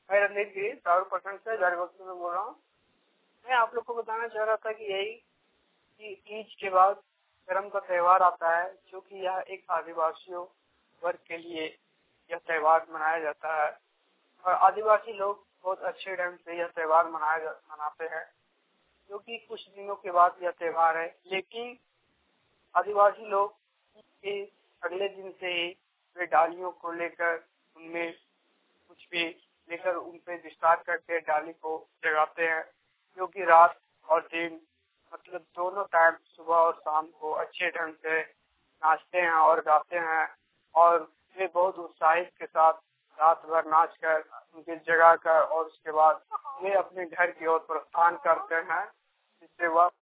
मैं रणदीप गिरी पटन से झारखंड में बोल रहा हूँ। मैं आप लोग को बताना चाह रहा था कि यही कि तीज के बाद करम का त्योहार आता है, जो कि यह एक आदिवासियों वर्ग के लिए यह त्योहार मनाया जाता है और आदिवासी लोग बहुत अच्छे ढंग से यह त्योहार मनाते हैं, जो कि कुछ दिनों के बाद यह त्योहार है। लेकिन आदिवासी लोग के अगले दिन से ही वे डालियों को लेकर उनमें कुछ भी लेकर उन पे विस्तार करके डाली को जगाते हैं, जो कि रात और दिन मतलब दोनों टाइम सुबह और शाम को अच्छे ढंग से नाचते हैं और गाते हैं और वे बहुत उत्साहित के साथ रात भर नाच कर उनके जगा कर और उसके बाद वे अपने घर की ओर प्रस्थान करते हैं, जिससे वह